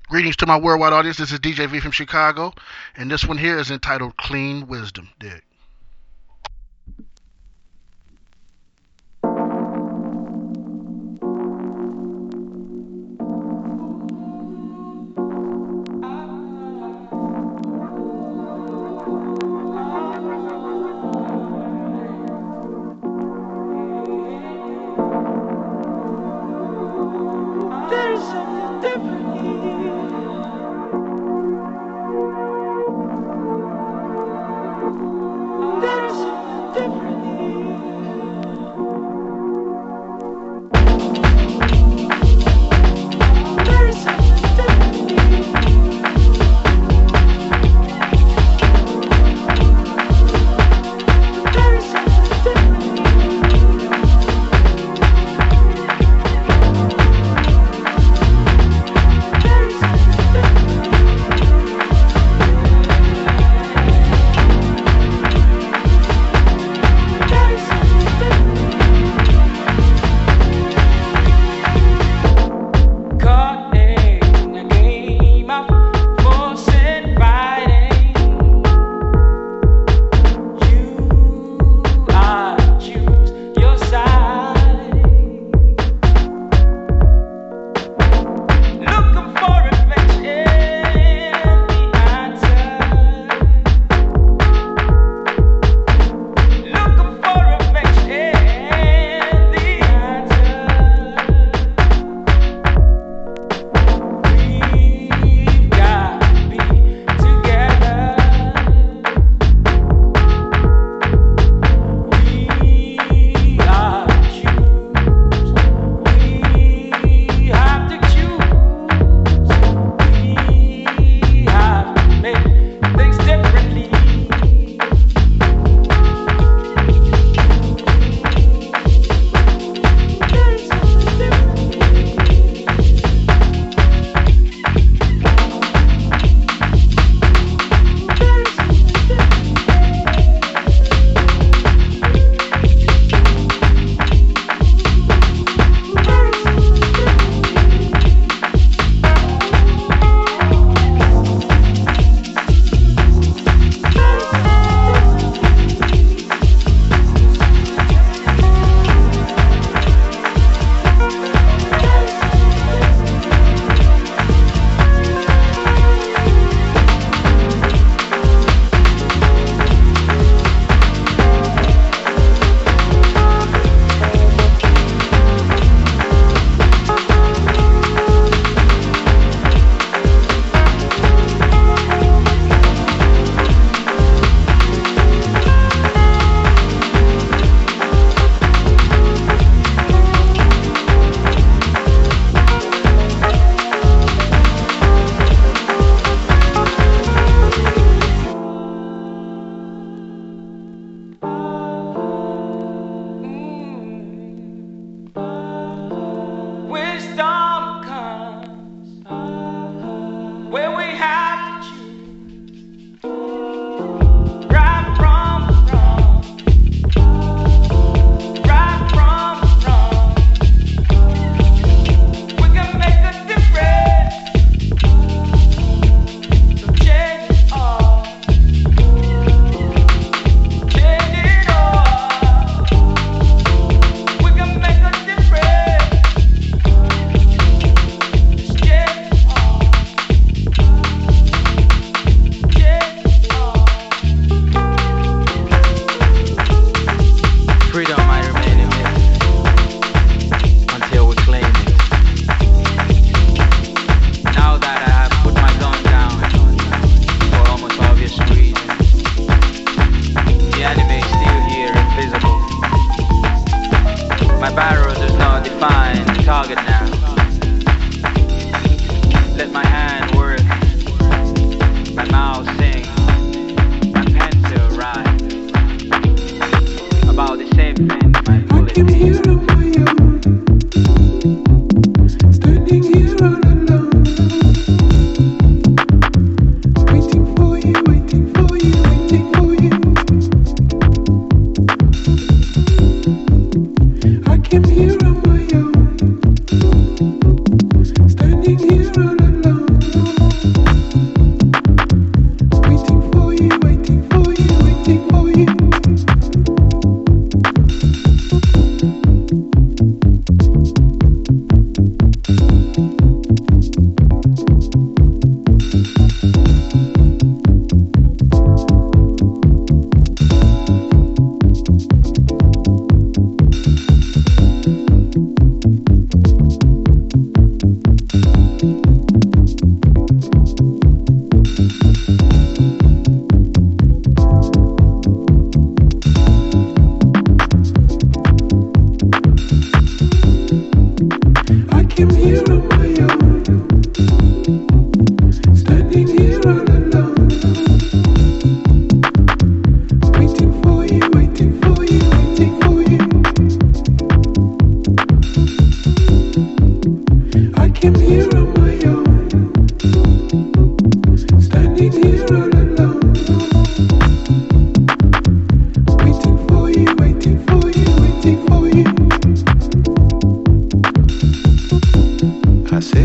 Greetings to my worldwide audience. This is DJ V from Chicago, and this one here is entitled Clean Wisdom. Dig. There's something different here.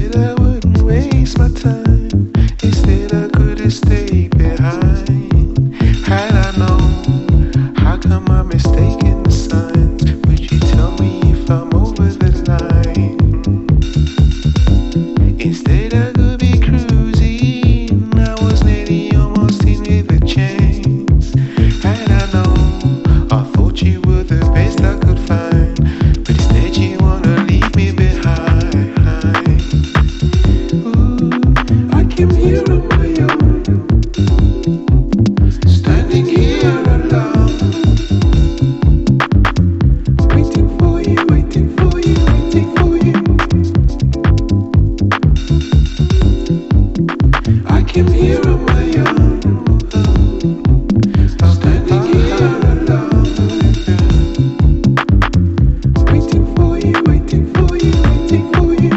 said I wouldn't waste my time. Instead I could have stayed behind. Had I known, how come I'm mistaken the signs? Would you tell me if I'm over the line? Instead I could be cruising. I was nearly almost in with a chance. Had I known, I thought you were the best I could find. But instead you wanna leave me behind. Ooh, I came here on my own, standing here alone, waiting for you, waiting for you, waiting for you. I came here on my own, standing here alone, waiting for you, waiting for you, waiting for you.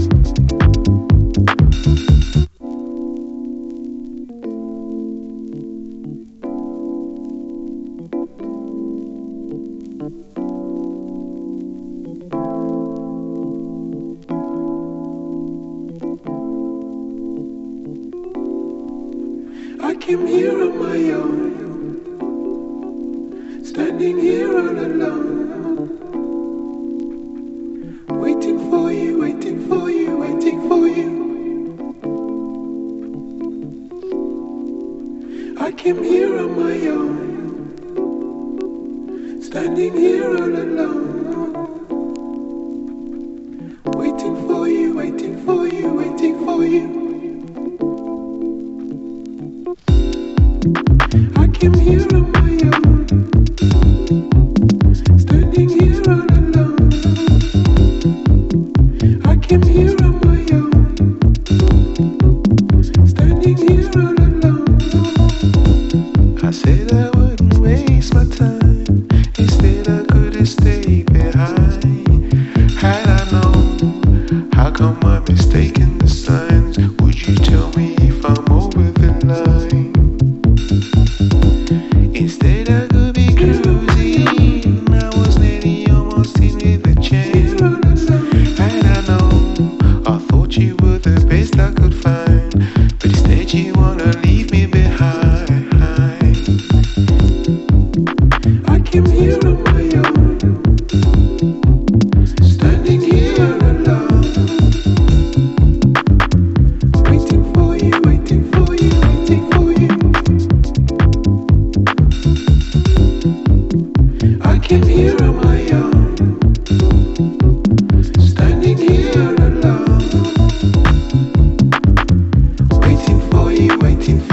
I came here on my own, standing here all alone, waiting for you, waiting for you, waiting for you. I came here on my own, standing here all alone, waiting for you, waiting for you, waiting for you. I came here on my own, standing here all alone. I came here on my own, standing here all alone. I said I wouldn't waste my time. Instead I could have stayed behind. Had I known, how come I'm mistaken the signs? Would you tell me if I'm over the line? Instead I could be cruising. I was nearly almost in with a chance. And I know, I thought you were the best I could find. But instead you wanna leave me behind. I came here on my own, standing here alone, waiting for you, waiting for you, waiting for you. I came here on my own, standing here alone, waiting for you, waiting for you.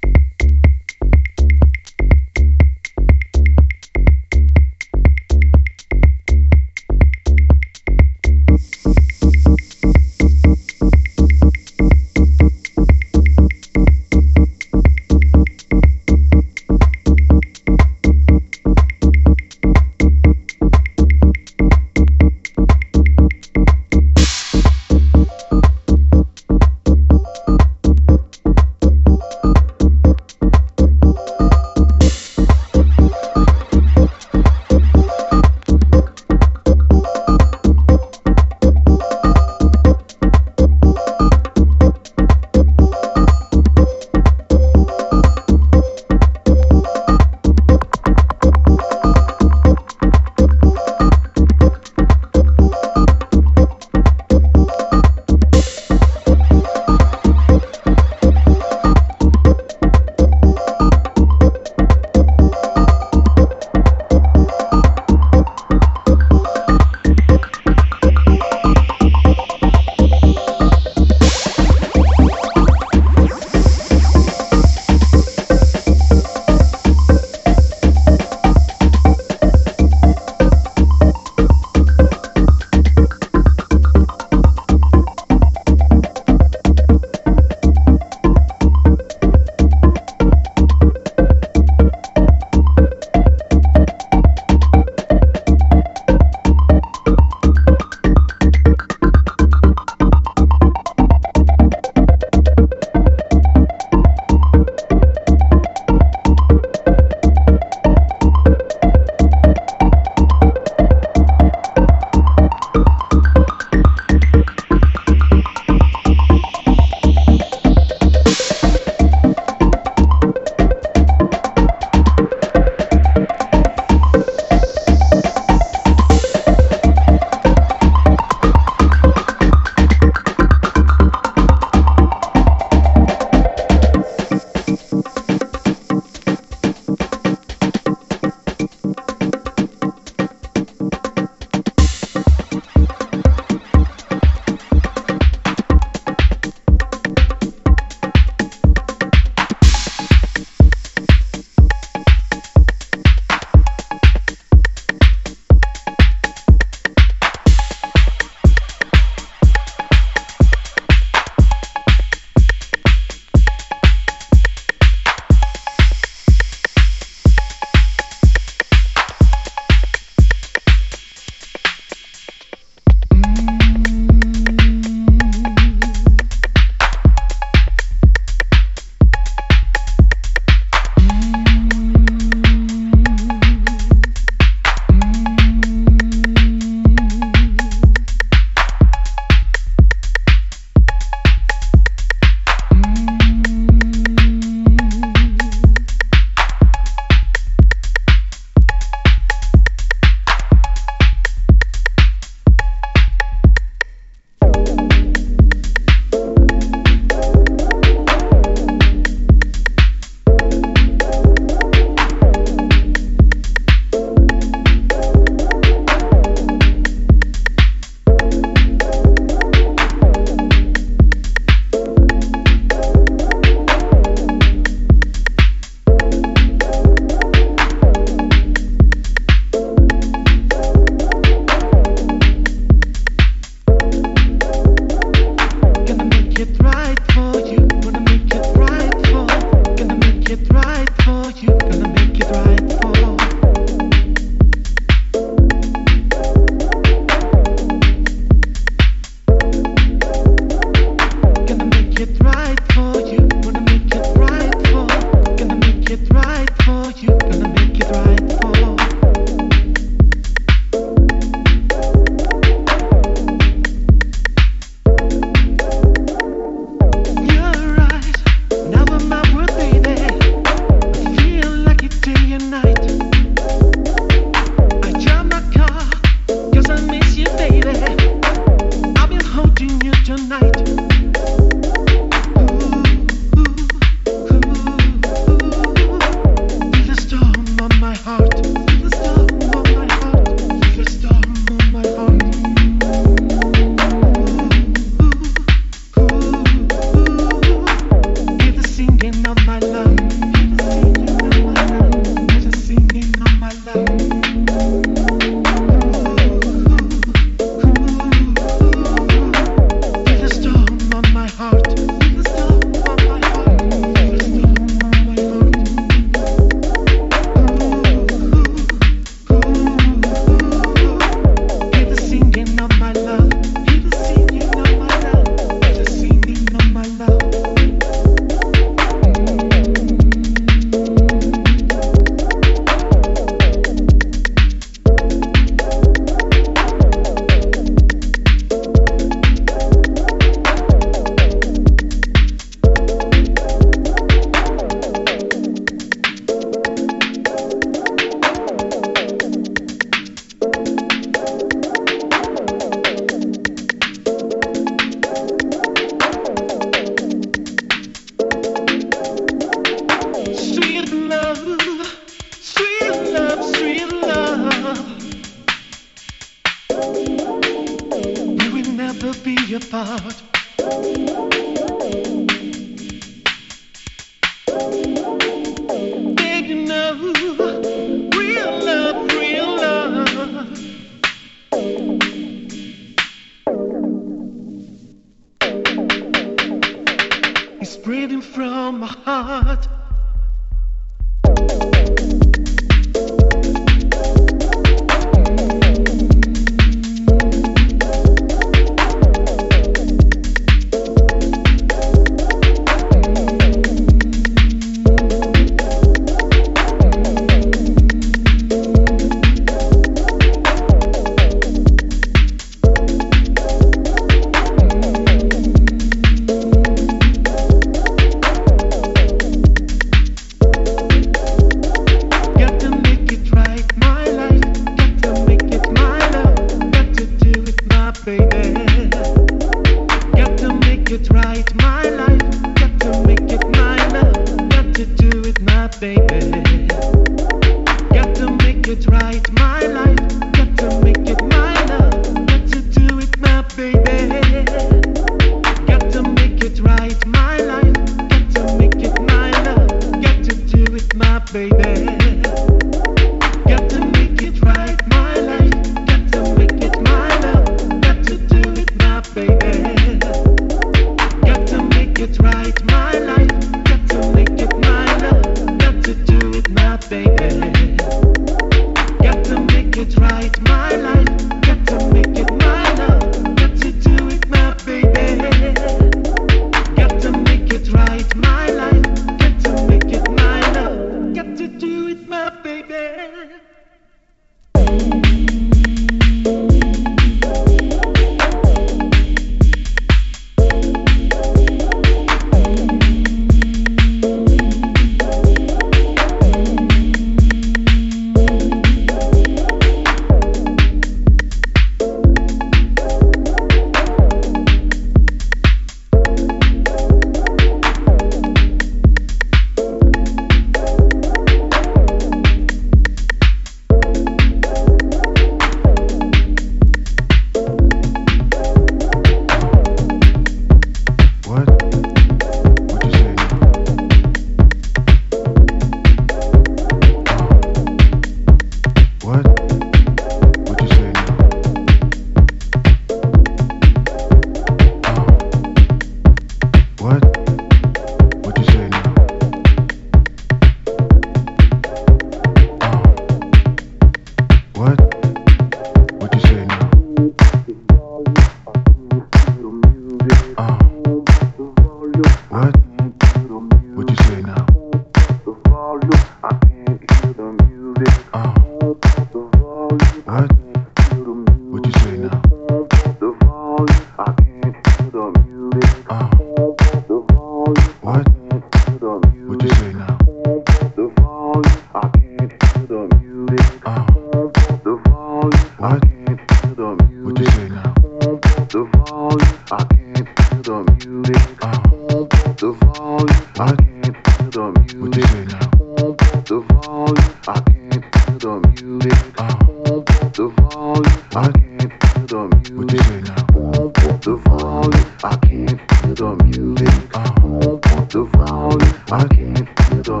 I can't hear the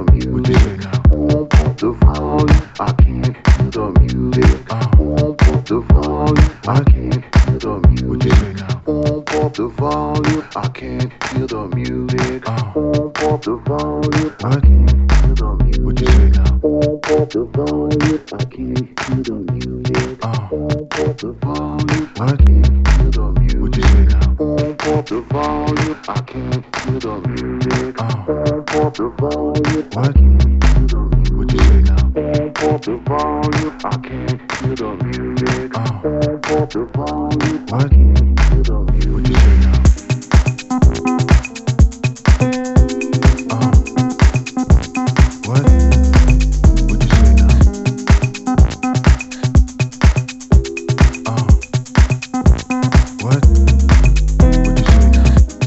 What? What you say now? The volume, I can't hear the music. The volume, I can't hear the music. What you say now? The volume, I can't hear the music. The volume, I can't hear the music. What you say now? The volume, I can't hear the music. The volume, I can't hear the music. What you say now? What? What you say now? What? What you say now?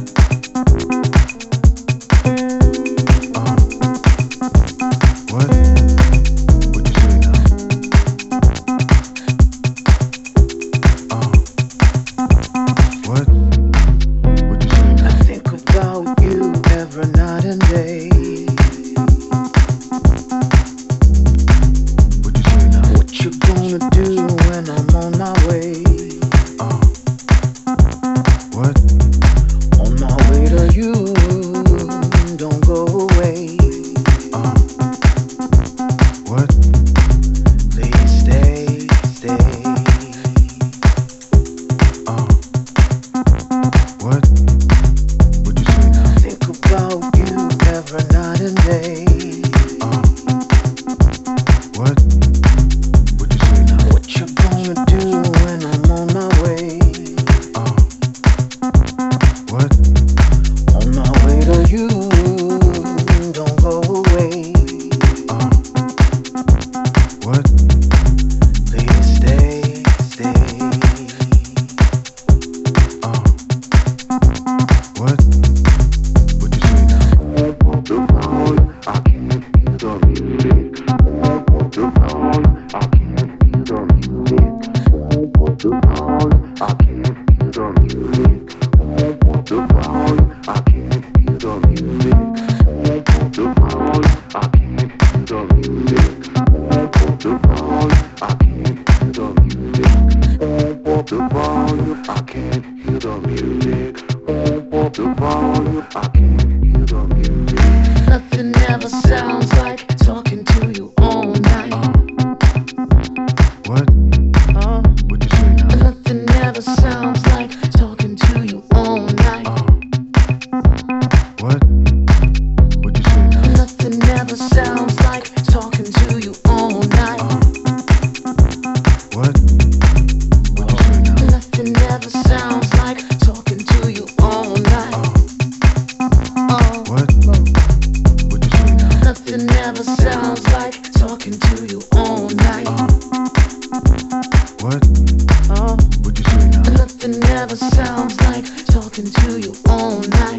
What? What you say now? What? What you say now? I think about you every night and day. What you say now? What you gonna do when I'm on my way? What? On my way to you, don't go away. What? Please stay, stay. What? What you say now? Think about you every night and day. What? What you say now? What you gonna do when I'm on my way? What? On my way to you, don't go away. What? Please stay, stay. What? What you say now? The volume, I can't hear the music. The volume, I can't hear the music. The volume, I can't hear the music. The volume, I can't hear the music. The volume, I can't hear the music. The volume, I can't hear the music. The volume, I can't hear the music. The volume, I can't hear the music. Nothing ever sounds like talking to you all night. What? What you say now? Nothing ever sounds like talking to you all night. What? What you say now? Nothing ever sounds like talking to you all night. What? What you say now? Nothing ever sounds like talking to you all night. What? What you say now? Nothing ever sounds like talking to you all night. What? What you say now? Nothing ever sounds like talking to you all night.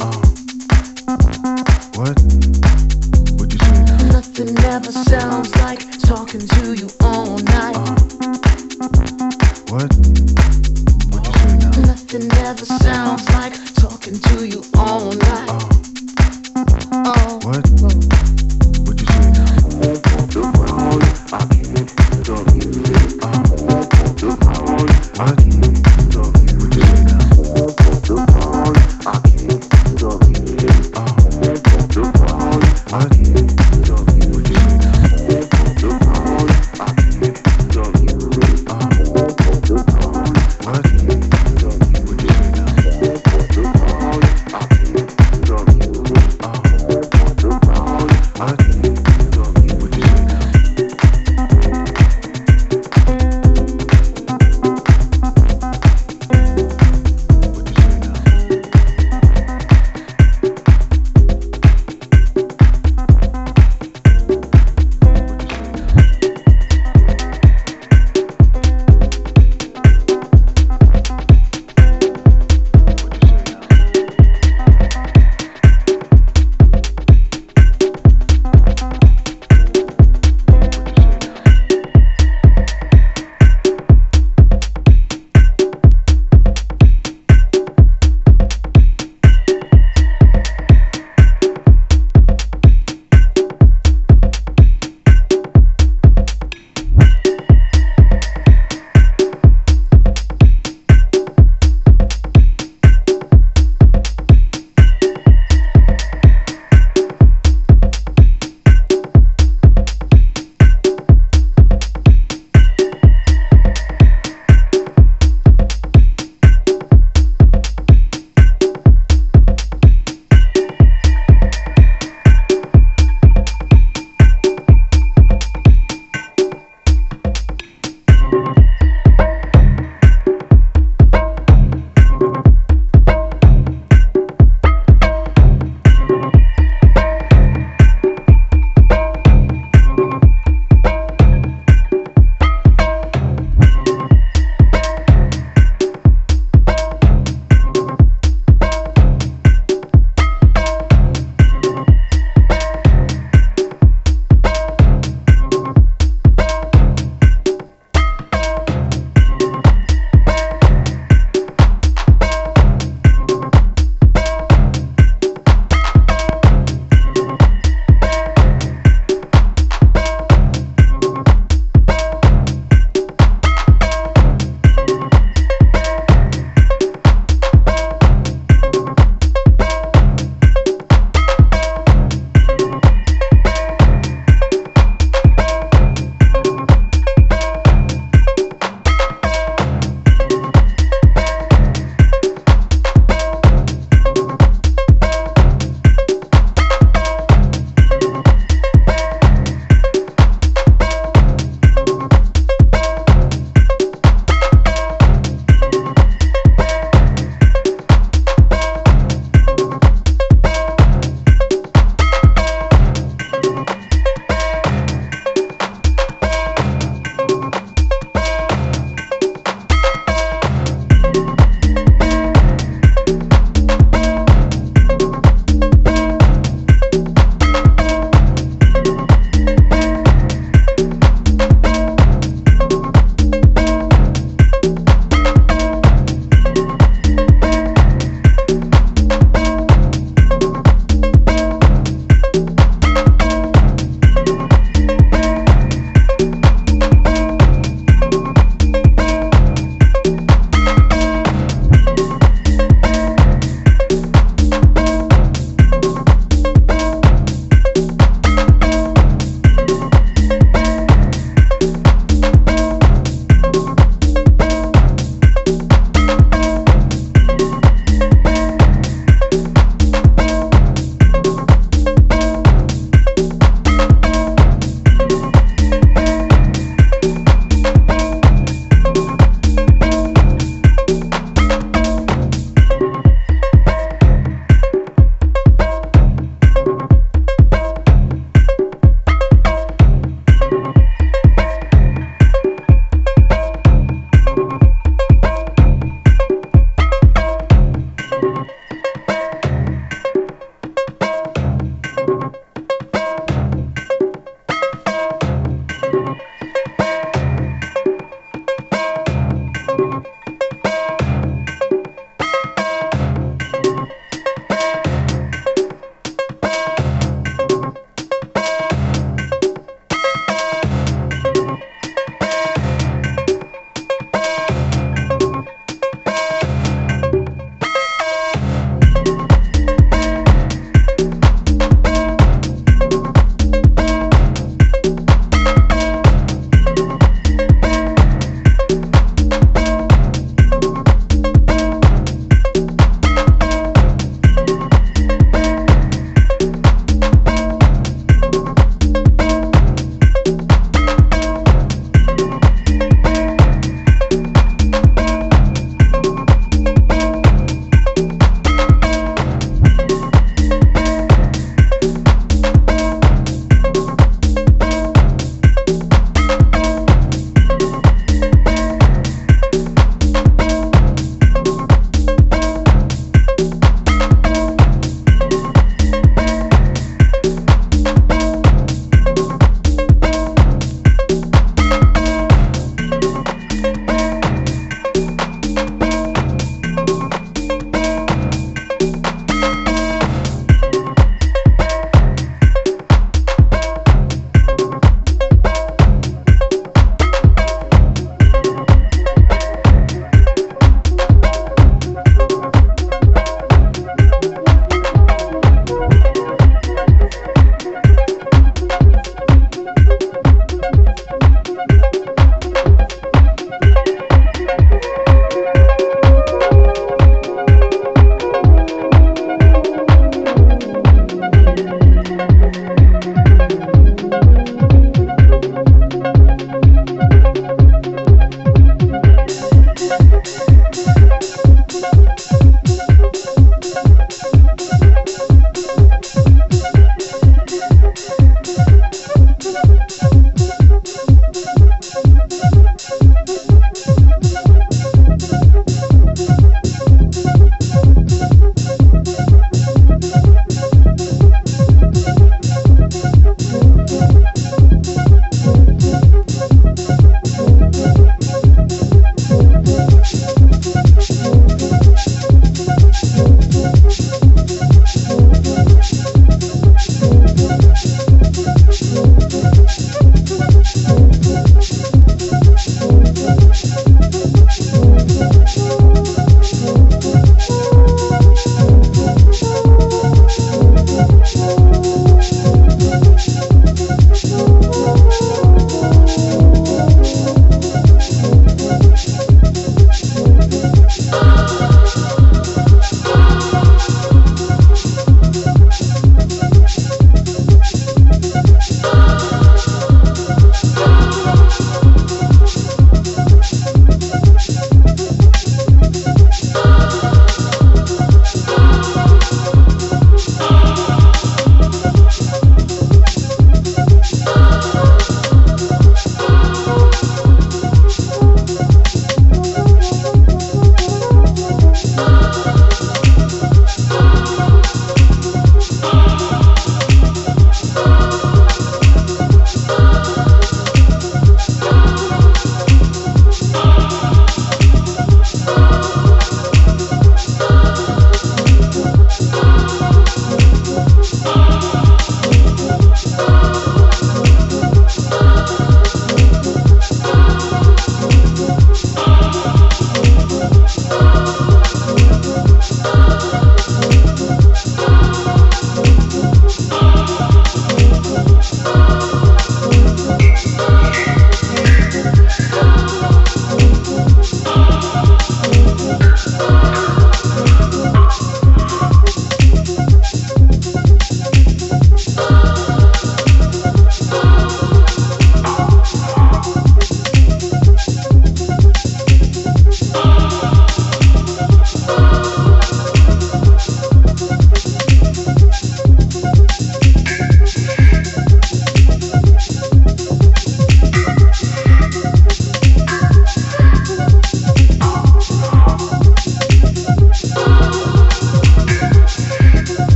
What? What you say now? Nothing ever sounds like talking to you all night. What? What you say now? Nothing ever sounds like talking to you all night. What? What you say now? The volume, I can't hear the music. The volume, I What? can't hear the music. What you say now? The volume, I can't hear the music. The volume, I What? can't hear the music. What you say now? The volume, I can't hear the music. The volume, I What? can't hear the music. What you say now? The volume, I can't hear the music. The volume, I What? can't hear the music. What you say now? What you say now? What you say now? What you say now?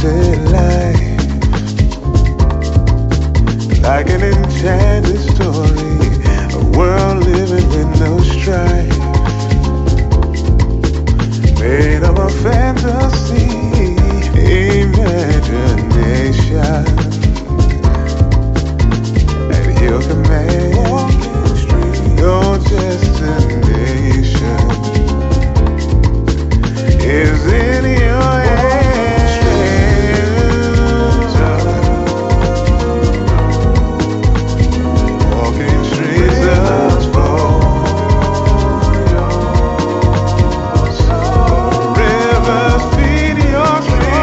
city life, like an enchanted story, a world living with no strife, made of a fantasy, imagination, and you can make your destination is in your hands. Walking streets of rivers feed your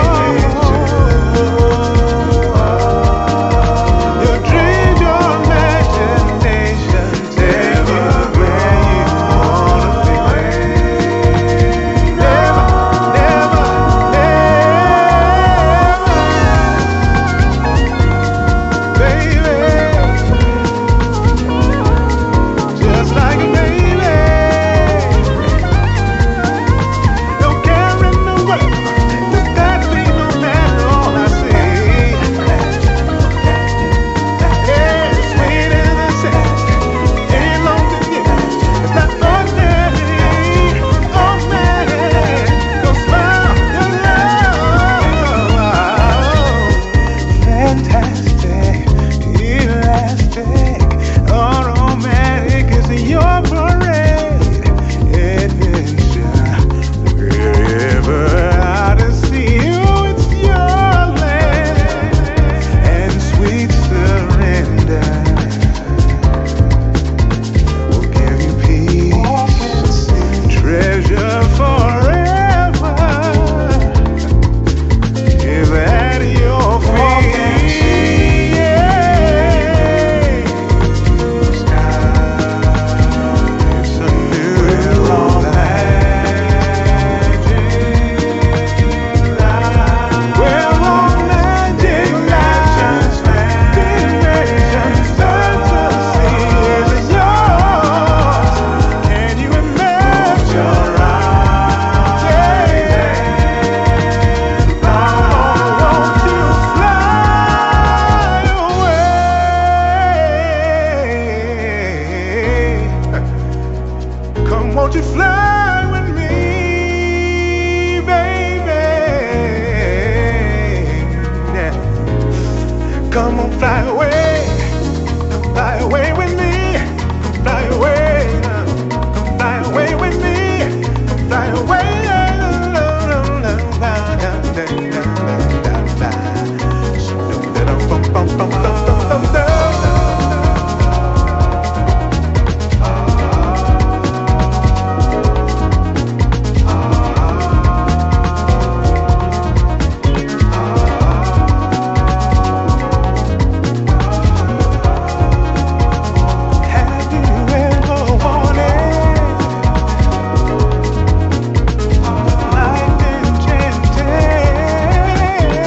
your dreams, your imagination, take you where you wanna be. Never, never, never, baby, just like a baby. No care in the world, look that be no matter all I see. Yeah, sweet as a sack, ain't long to get. It's not ordinary, oh man. Your smile, your love, fantastic, elastic, automatic is your parade. Adventure, wherever out to see you, it's your land and sweet surrender will give you peace, treasure forever is at your feet. Yeah. It's a new magic life. Well, on magic life, dimensions, fantasy is yours. Can you imagine? Come, won't you fly with me, baby? Yeah. Come on, fly away with me, fly away with me, fly away. Have you ever wanted life enchanted?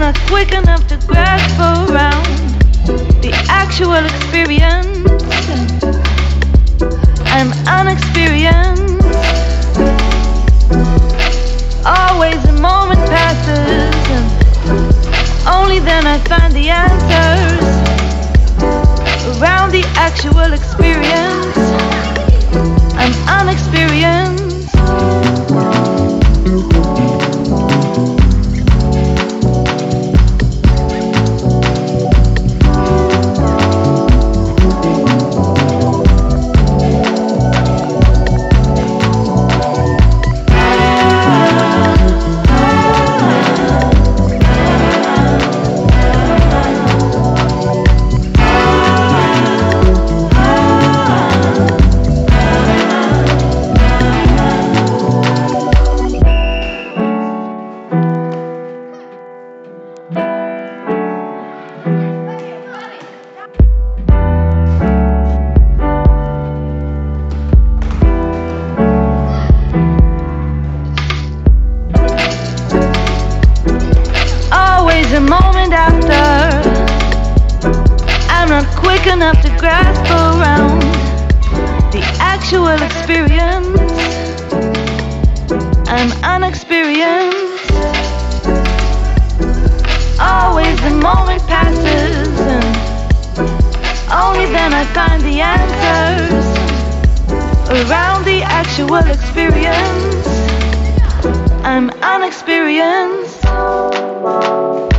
not quick enough to grasp around the actual experience. I'm unexperienced. Always a moment passes, and only then I find the answers around the actual experience. I'm unexperienced. A moment after, I'm not quick enough to grasp around the actual experience. I'm unexperienced. Always the moment passes, and only then I find the answers around the actual experience. I'm unexperienced.